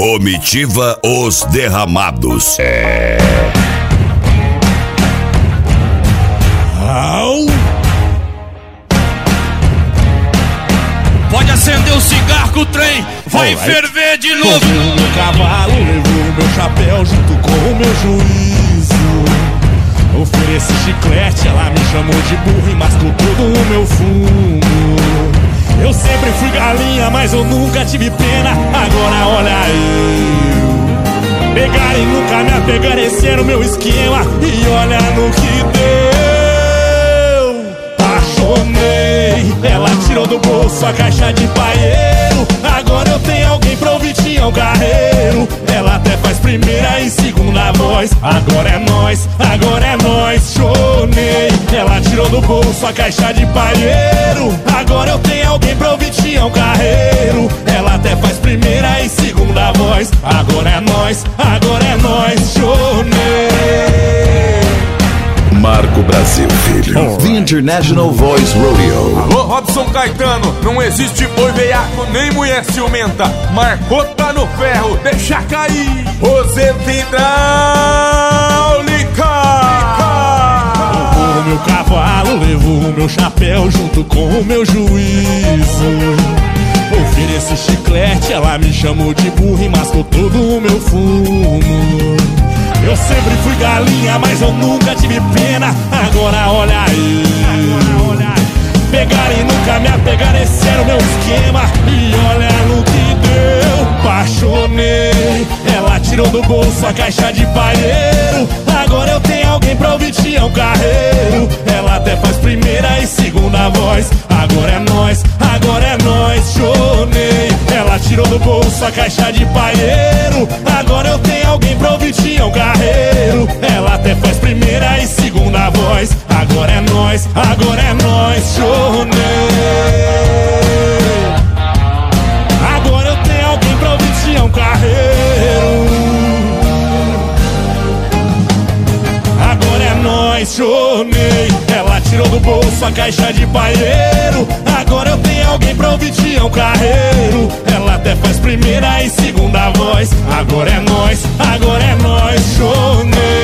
Comitiva Os Derramados. Pode acender o cigarro que o trem vai ferver de novo. O meu cavalo levou o meu chapéu junto com o meu juízo. Ofereci chiclete, ela me chamou de burro e mascou todo o meu fumo. Eu sempre fui galinha, mas eu nunca tive pena. Agora olha eu. Pegar e nunca me apegar, esse era o meu esquema. E olha no que deu. Apaixonei, ela tirou do bolso a caixa de paieiro. Agora eu tenho alguém pra ouvir Tião Carreiro. Ela até faz primeira e segunda voz. Agora é nós, chonei. Ela tirou do bolso a caixa de paieiro. Agora eu tenho alguém pra ouvir Tião Carreiro. Ela até faz primeira e segunda voz. Agora é nós, chonei. Marco Brasil Filho, The International Voice Rodeo. Alô, Robson Caetano, não existe boi veiaco nem mulher ciumenta. Marcou, tá no ferro, deixa cair. Roseta hidráulica. O meu cavalo levou o meu chapéu junto com o meu juízo. Ofereci chiclete, ela me chamou de burro e mascou todo o meu fumo. Eu sempre fui galinha, mas eu nunca tive pena. Agora olha aí. Pegar e nunca me apegar, esse era o meu esquema. E olha no que deu. Apaixonei, ela tirou do bolso a caixa de paieiro. Agora eu tenho alguém pra ouvir Tião Carreiro. Ela até faz primeira e segunda voz. Agora é nós, chonei. Ela tirou do bolso a caixa de paieiro. Agora eu tenho alguém pra ouvir Tião Carreiro. Ela até faz primeira e segunda voz. Agora é nós, chonei. Agora eu tenho alguém pra ouvir Tião Carreiro. Agora é nós, chonei. Ela tirou do bolso a caixa de paieiro. Agora eu tenho alguém pra ouvir Tião Carreiro. Ela até faz primeira e segunda voz. Agora é nós, chonei.